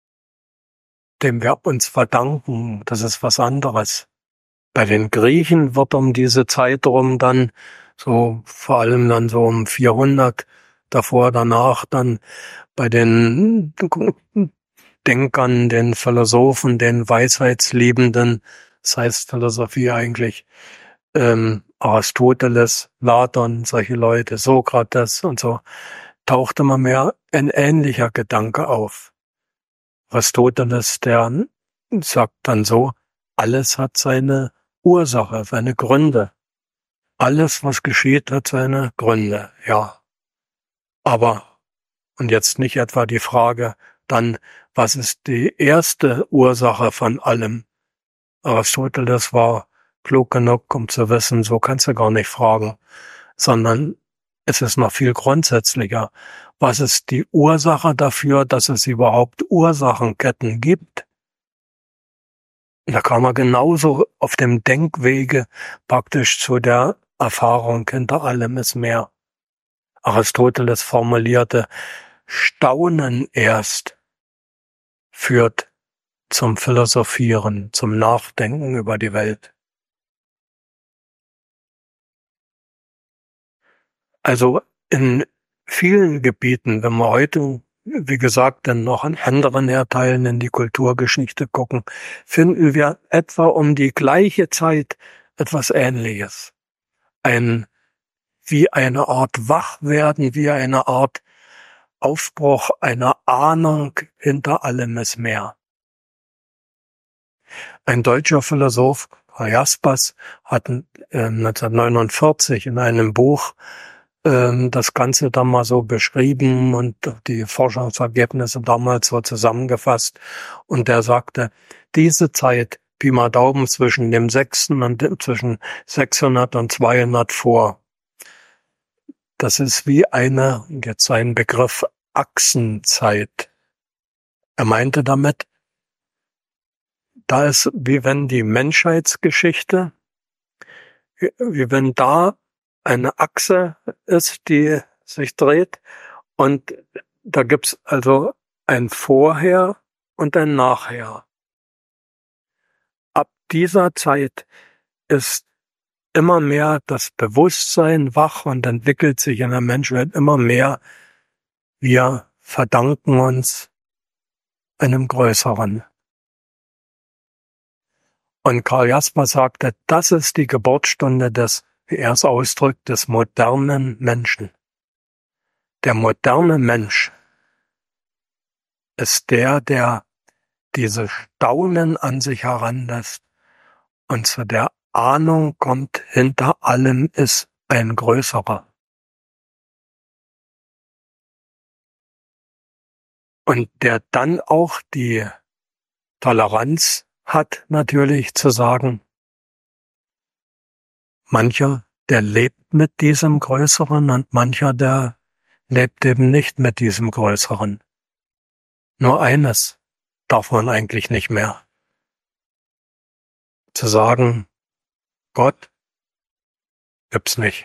dem wir uns verdanken, das ist was anderes. Bei den Griechen wird um diese Zeit rum dann, so vor allem dann so um vierhundert, davor, danach, dann bei den Denkern, den Philosophen, den Weisheitsliebenden, das heißt Philosophie eigentlich, ähm, Aristoteles, Platon, solche Leute, Sokrates und so, taucht immer mehr ein ähnlicher Gedanke auf. Aristoteles, der sagt dann so, alles hat seine Ursache, seine Gründe. Alles, was geschieht, hat seine Gründe, ja. Aber, und jetzt nicht etwa die Frage, dann, was ist die erste Ursache von allem? Aristoteles war klug genug, um zu wissen, so kannst du gar nicht fragen, sondern es ist noch viel grundsätzlicher. Was ist die Ursache dafür, dass es überhaupt Ursachenketten gibt? Da kam er genauso auf dem Denkwege praktisch zu der Erfahrung, hinter allem ist mehr. Aristoteles formulierte, Staunen erst führt zum Philosophieren, zum Nachdenken über die Welt. Also in vielen Gebieten, wenn wir heute, wie gesagt, dann noch an anderen Erdteilen in die Kulturgeschichte gucken, finden wir etwa um die gleiche Zeit etwas Ähnliches. Ein, wie eine Art Wachwerden, wie eine Art Aufbruch einer Ahnung, hinter allem ist mehr. Ein deutscher Philosoph, Karl Jaspers, hat äh, neunzehnhundertneunundvierzig in einem Buch äh, das Ganze dann mal so beschrieben und die Forschungsergebnisse damals so zusammengefasst. Und der sagte, diese Zeit, Pi mal Daumen, zwischen dem sechsten und zwischen sechshundert und zweihundert vor, das ist wie eine, jetzt sein Begriff, Achsenzeit. Er meinte damit, da ist, wie wenn die Menschheitsgeschichte, wie wenn da eine Achse ist, die sich dreht, und da gibt's also ein Vorher und ein Nachher. Ab dieser Zeit ist immer mehr das Bewusstsein wach und entwickelt sich in der Menschheit immer mehr. Wir verdanken uns einem Größeren. Und Karl Jaspers sagte, das ist die Geburtsstunde des, wie er es ausdrückt, des modernen Menschen. Der moderne Mensch ist der, der diese Staunen an sich heranlässt und zu der Ahnung kommt, hinter allem ist ein Größerer. Und der dann auch die Toleranz hat, natürlich zu sagen, mancher, der lebt mit diesem Größeren und mancher, der lebt eben nicht mit diesem Größeren. Nur eines darf man eigentlich nicht mehr. Zu sagen, Gott gibt's nicht.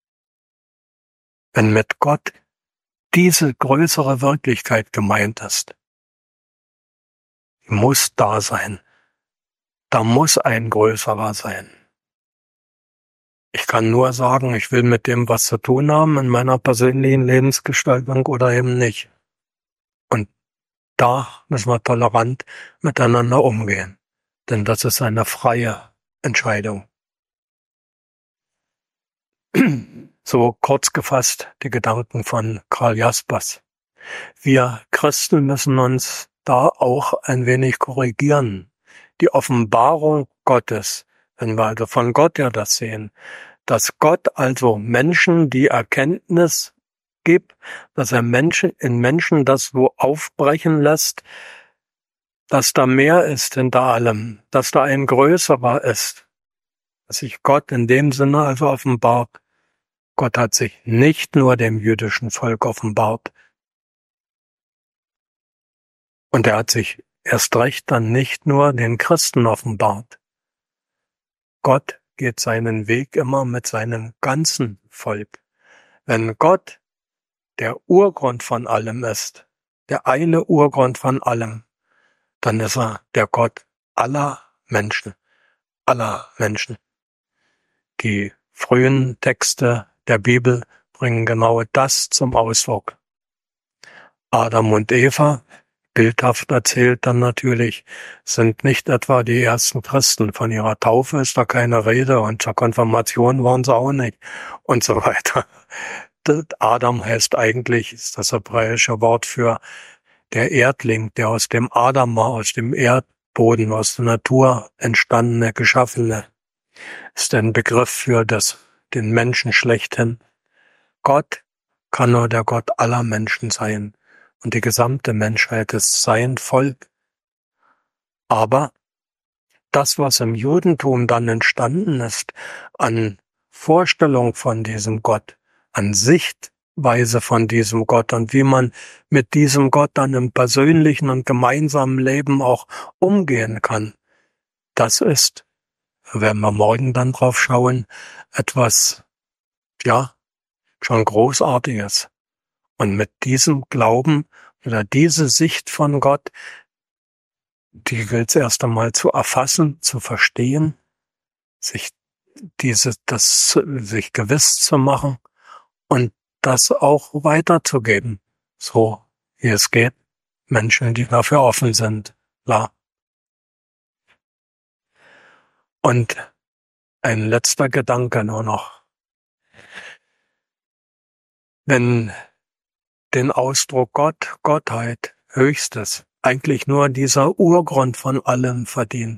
Wenn mit Gott diese größere Wirklichkeit gemeint ist, die muss da sein. Da muss ein Größerer sein. Ich kann nur sagen, ich will mit dem was zu tun haben in meiner persönlichen Lebensgestaltung oder eben nicht. Und da müssen wir tolerant miteinander umgehen. Denn das ist eine freie Entscheidung. So kurz gefasst die Gedanken von Karl Jaspers. Wir Christen müssen uns da auch ein wenig korrigieren. Die Offenbarung Gottes Wenn wir also von Gott ja das sehen, dass Gott also Menschen die Erkenntnis gibt, dass er Menschen in Menschen das so aufbrechen lässt, dass da mehr ist hinter allem, dass da ein Größerer ist, dass sich Gott in dem Sinne also offenbart. Gott hat sich nicht nur dem jüdischen Volk offenbart. Und er hat sich erst recht dann nicht nur den Christen offenbart. Gott geht seinen Weg immer mit seinem ganzen Volk. Wenn Gott der Urgrund von allem ist, der eine Urgrund von allem, dann ist er der Gott aller Menschen, aller Menschen. Die frühen Texte der Bibel bringen genau das zum Ausdruck. Adam und Eva, bildhaft erzählt dann natürlich, sind nicht etwa die ersten Christen. Von ihrer Taufe ist da keine Rede und zur Konfirmation waren sie auch nicht und so weiter. Adam heißt eigentlich, ist das hebräische Wort für der Erdling, der aus dem Adam war, aus dem Erdboden, aus der Natur entstandene, geschaffene, ist ein Begriff für das, den Menschen schlechthin. Gott kann nur der Gott aller Menschen sein. Und die gesamte Menschheit ist sein Volk. Aber das, was im Judentum dann entstanden ist, an Vorstellung von diesem Gott, an Sichtweise von diesem Gott und wie man mit diesem Gott dann im persönlichen und gemeinsamen Leben auch umgehen kann, das ist, werden wir morgen dann drauf schauen, etwas, ja, schon Großartiges. Und mit diesem Glauben oder diese Sicht von Gott, die gilt es erst einmal zu erfassen, zu verstehen, sich diese, das, sich gewiss zu machen und das auch weiterzugeben, so wie es geht, Menschen, die dafür offen sind, klar. Und ein letzter Gedanke nur noch. Wenn den Ausdruck Gott, Gottheit, Höchstes, eigentlich nur dieser Urgrund von allem verdient.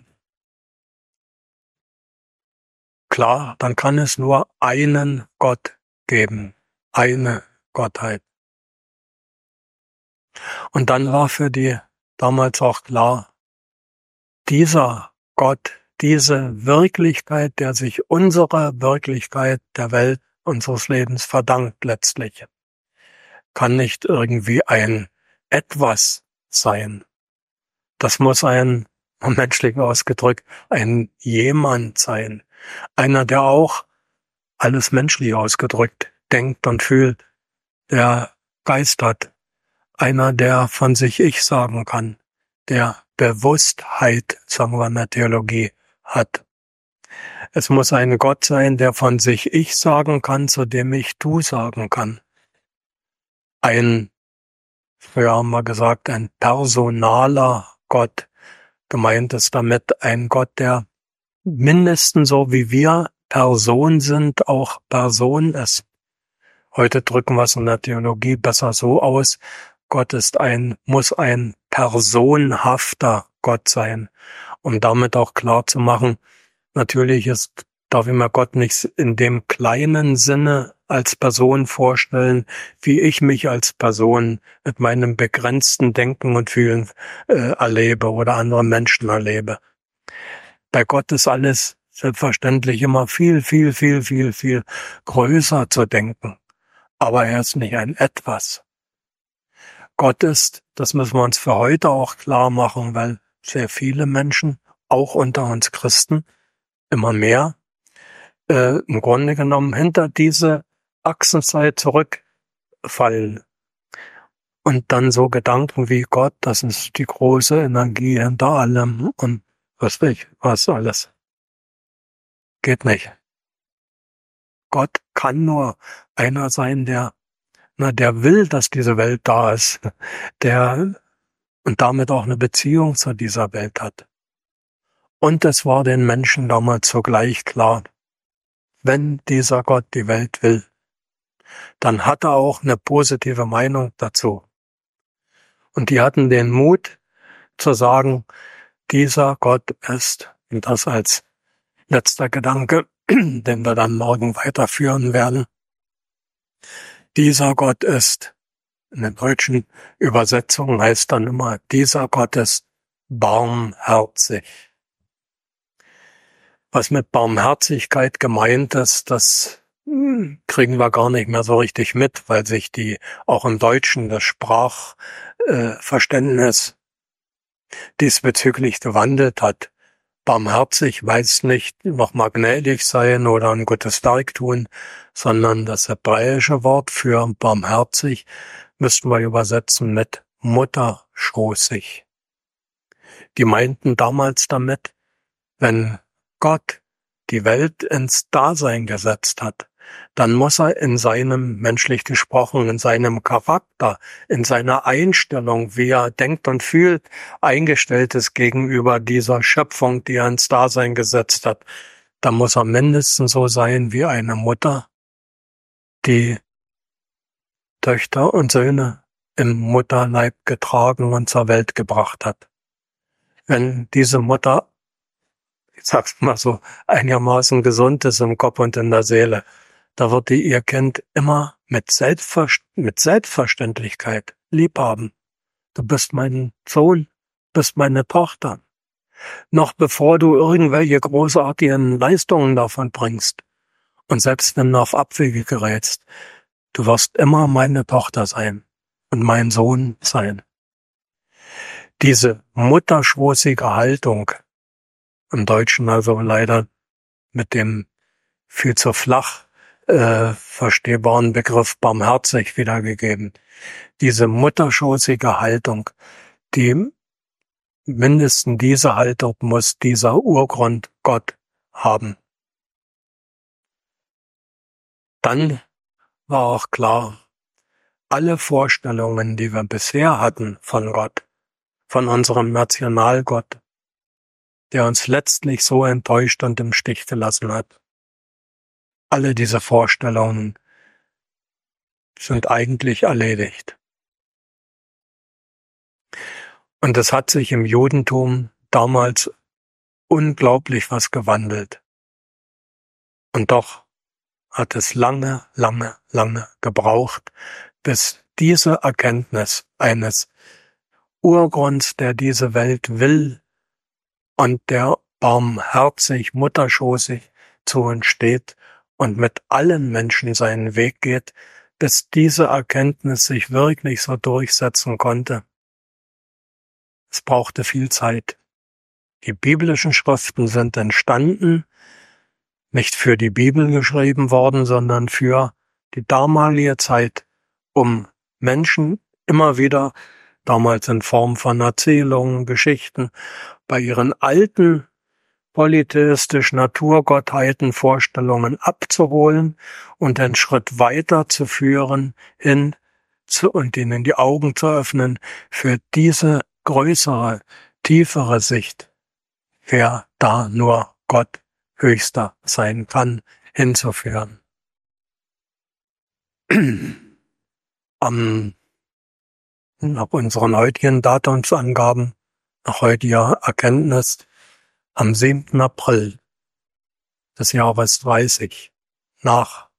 Klar, dann kann es nur einen Gott geben, eine Gottheit. Und dann war für die damals auch klar, dieser Gott, diese Wirklichkeit, der sich unserer Wirklichkeit der Welt, unseres Lebens verdankt letztlich, kann nicht irgendwie ein Etwas sein. Das muss ein, menschlich ausgedrückt, ein Jemand sein. Einer, der auch, alles menschlich ausgedrückt, denkt und fühlt, der Geist hat. Einer, der von sich Ich sagen kann, der Bewusstheit, sagen wir in der Theologie, hat. Es muss ein Gott sein, der von sich Ich sagen kann, zu dem ich Du sagen kann. Ein, früher haben wir gesagt, ein personaler Gott. Gemeint ist damit ein Gott, der mindestens so wie wir Person sind, auch Person ist. Heute drücken wir es in der Theologie besser so aus. Gott ist ein, muss ein personhafter Gott sein, um damit auch klar zu machen, natürlich ist, darf ich mir Gott nicht in dem kleinen Sinne als Person vorstellen, wie ich mich als Person mit meinem begrenzten Denken und Fühlen äh, erlebe oder andere Menschen erlebe. Bei Gott ist alles selbstverständlich immer viel, viel, viel, viel, viel größer zu denken. Aber er ist nicht ein Etwas. Gott ist, das müssen wir uns für heute auch klar machen, weil sehr viele Menschen, auch unter uns Christen, immer mehr, äh, im Grunde genommen hinter diese Achsenzeit zurückfallen. Und dann so Gedanken wie Gott, das ist die große Energie hinter allem und was weiß ich, was alles. Geht nicht. Gott kann nur einer sein, der, na, der will, dass diese Welt da ist, der und damit auch eine Beziehung zu dieser Welt hat. Und es war den Menschen damals sogleich klar, wenn dieser Gott die Welt will, dann hat er auch eine positive Meinung dazu. Und die hatten den Mut zu sagen, dieser Gott ist, und das als letzter Gedanke, den wir dann morgen weiterführen werden. Dieser Gott ist, in der deutschen Übersetzung heißt dann immer, dieser Gott ist barmherzig. Was mit Barmherzigkeit gemeint ist, das kriegen wir gar nicht mehr so richtig mit, weil sich die auch im Deutschen das Sprachverständnis diesbezüglich gewandelt hat. Barmherzig weiß nicht nochmal gnädig sein oder ein gutes Werk tun, sondern das hebräische Wort für barmherzig müssten wir übersetzen mit mutterschoßig. Die meinten damals damit, wenn Gott die Welt ins Dasein gesetzt hat, dann muss er in seinem, menschlich gesprochen, in seinem Charakter, in seiner Einstellung, wie er denkt und fühlt, eingestellt ist gegenüber dieser Schöpfung, die er ins Dasein gesetzt hat. Da muss er mindestens so sein wie eine Mutter, die Töchter und Söhne im Mutterleib getragen und zur Welt gebracht hat. Wenn diese Mutter, ich sag's mal so, einigermaßen gesund ist im Kopf und in der Seele, da wird die ihr Kind immer mit, Selbstver- mit Selbstverständlichkeit lieb haben. Du bist mein Sohn, bist meine Tochter. Noch bevor du irgendwelche großartigen Leistungen davon bringst. Und selbst wenn du auf Abwege gerätst, du wirst immer meine Tochter sein und mein Sohn sein. Diese mutterschoßige Haltung, im Deutschen also leider mit dem viel zu flach äh, verstehbaren Begriff barmherzig wiedergegeben. Diese mutterschoßige Haltung, die mindestens diese Haltung muss dieser Urgrund Gott haben. Dann war auch klar, alle Vorstellungen, die wir bisher hatten von Gott, von unserem Nationalgott, der uns letztlich so enttäuscht und im Stich gelassen hat, alle diese Vorstellungen sind eigentlich erledigt. Und es hat sich im Judentum damals unglaublich was gewandelt. Und doch hat es lange, lange, lange gebraucht, bis diese Erkenntnis eines Urgrunds, der diese Welt will und der barmherzig, mutterschoßig zu uns steht und mit allen Menschen seinen Weg geht, bis diese Erkenntnis sich wirklich so durchsetzen konnte. Es brauchte viel Zeit. Die biblischen Schriften sind entstanden, nicht für die Bibel geschrieben worden, sondern für die damalige Zeit, um Menschen immer wieder, damals in Form von Erzählungen, Geschichten, bei ihren alten polytheistisch-Naturgottheiten Vorstellungen abzuholen und einen Schritt weiterzuführen hin zu, und ihnen die Augen zu öffnen für diese größere, tiefere Sicht, wer da nur Gott höchster sein kann, hinzuführen. Am, nach unseren heutigen Datumsangaben, nach heutiger Erkenntnis, am siebten April des Jahres dreißig nach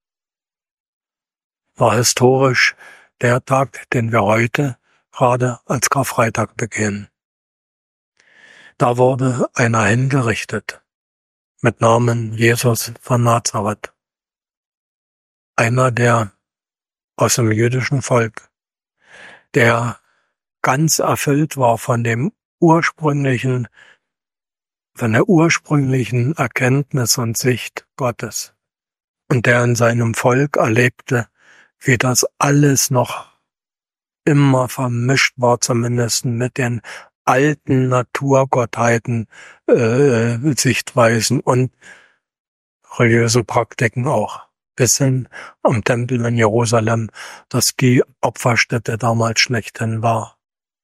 war historisch der Tag, den wir heute gerade als Karfreitag begehen. Da wurde einer hingerichtet mit Namen Jesus von Nazareth. Einer, der aus dem jüdischen Volk, der ganz erfüllt war von dem ursprünglichen, von der ursprünglichen Erkenntnis und Sicht Gottes. Und der in seinem Volk erlebte, wie das alles noch immer vermischt war, zumindest mit den alten Naturgottheiten, äh, Sichtweisen und religiösen Praktiken auch. Bis hin am Tempel in Jerusalem, das die Opferstätte damals schlechthin war.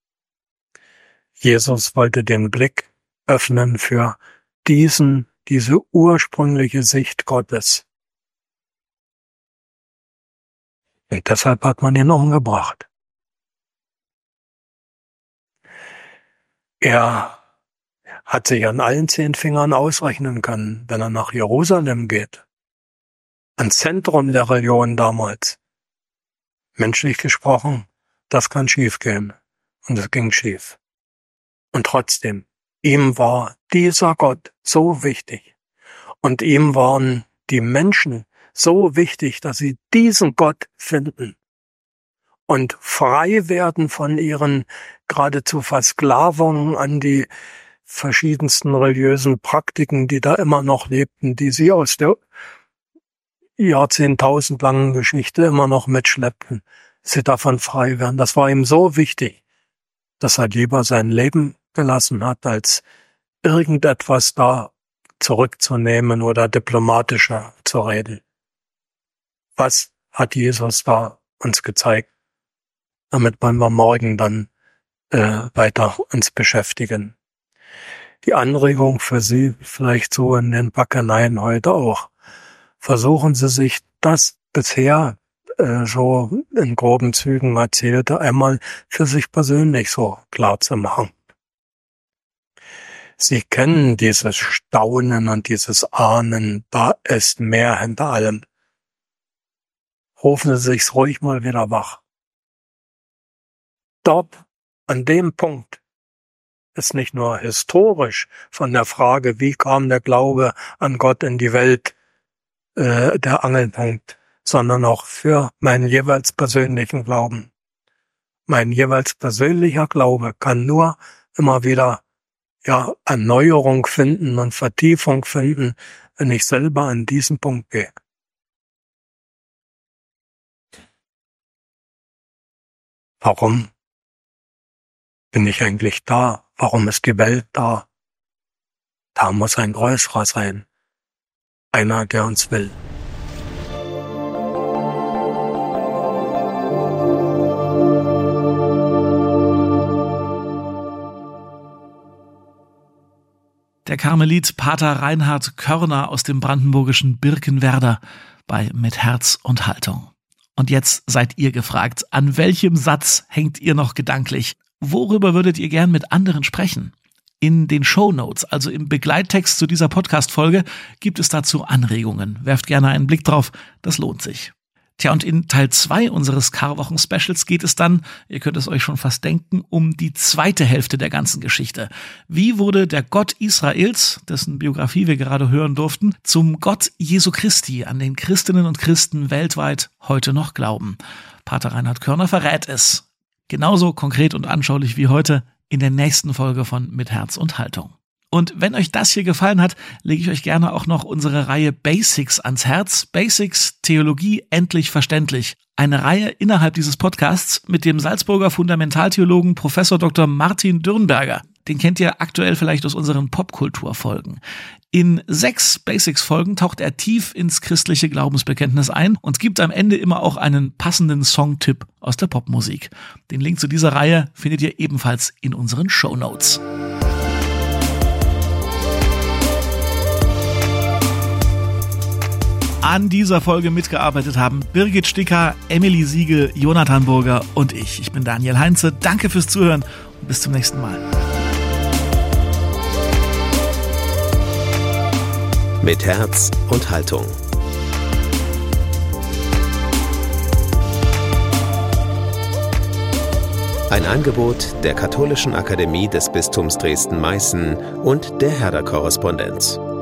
Jesus wollte den Blick öffnen für diesen, diese ursprüngliche Sicht Gottes. Und deshalb hat man ihn umgebracht. Er hat sich an allen zehn Fingern ausrechnen können, wenn er nach Jerusalem geht. Ein Zentrum der Religion damals. Menschlich gesprochen, das kann schiefgehen. Und es ging schief. Und trotzdem, ihm war dieser Gott so wichtig. Und ihm waren die Menschen so wichtig, dass sie diesen Gott finden und frei werden von ihren geradezu Versklavungen an die verschiedensten religiösen Praktiken, die da immer noch lebten, die sie aus der jahrzehntausendlangen Geschichte immer noch mitschleppten. Sie davon frei werden. Das war ihm so wichtig, dass er lieber sein Leben gelassen hat, als irgendetwas da zurückzunehmen oder diplomatischer zu reden. Was hat Jesus da uns gezeigt? Damit wollen wir morgen dann äh, weiter uns beschäftigen. Die Anregung für Sie vielleicht so in den Backeneien heute auch. Versuchen Sie sich das bisher äh, so in groben Zügen Erzählte einmal für sich persönlich so klar zu machen. Sie kennen dieses Staunen und dieses Ahnen, da ist mehr hinter allem. Rufen Sie sich's ruhig mal wieder wach. Dort, an dem Punkt, ist nicht nur historisch von der Frage, wie kam der Glaube an Gott in die Welt, äh, der Angelpunkt, sondern auch für meinen jeweils persönlichen Glauben. Mein jeweils persönlicher Glaube kann nur immer wieder ja Erneuerung finden und Vertiefung finden, wenn ich selber an diesen Punkt gehe. Warum bin ich eigentlich da? Warum ist die Welt da? Da muss ein Größerer sein. Einer, der uns will. Der Karmelit Pater Reinhard Körner aus dem brandenburgischen Birkenwerder bei Mit Herz und Haltung. Und jetzt seid ihr gefragt, an welchem Satz hängt ihr noch gedanklich? Worüber würdet ihr gern mit anderen sprechen? In den Shownotes, also im Begleittext zu dieser Podcast-Folge, gibt es dazu Anregungen. Werft gerne einen Blick drauf, das lohnt sich. Tja, und in Teil zwei unseres Karwochen-Specials geht es dann, ihr könnt es euch schon fast denken, um die zweite Hälfte der ganzen Geschichte. Wie wurde der Gott Israels, dessen Biografie wir gerade hören durften, zum Gott Jesu Christi, an den Christinnen und Christen weltweit heute noch glauben? Pater Reinhard Körner verrät es. Genauso konkret und anschaulich wie heute in der nächsten Folge von Mit Herz und Haltung. Und wenn euch das hier gefallen hat, lege ich euch gerne auch noch unsere Reihe Basics ans Herz. Basics, Theologie endlich verständlich. Eine Reihe innerhalb dieses Podcasts mit dem Salzburger Fundamentaltheologen Professor Doktor Martin Dürnberger. Den kennt ihr aktuell vielleicht aus unseren Popkulturfolgen. In sechs Basics-Folgen taucht er tief ins christliche Glaubensbekenntnis ein und gibt am Ende immer auch einen passenden Songtipp aus der Popmusik. Den Link zu dieser Reihe findet ihr ebenfalls in unseren Shownotes. An dieser Folge mitgearbeitet haben Birgit Sticker, Emily Siegel, Jonathan Burger und ich. Ich bin Daniel Heinze. Danke fürs Zuhören und bis zum nächsten Mal. Mit Herz und Haltung. Ein Angebot der Katholischen Akademie des Bistums Dresden-Meißen und der Herder Korrespondenz.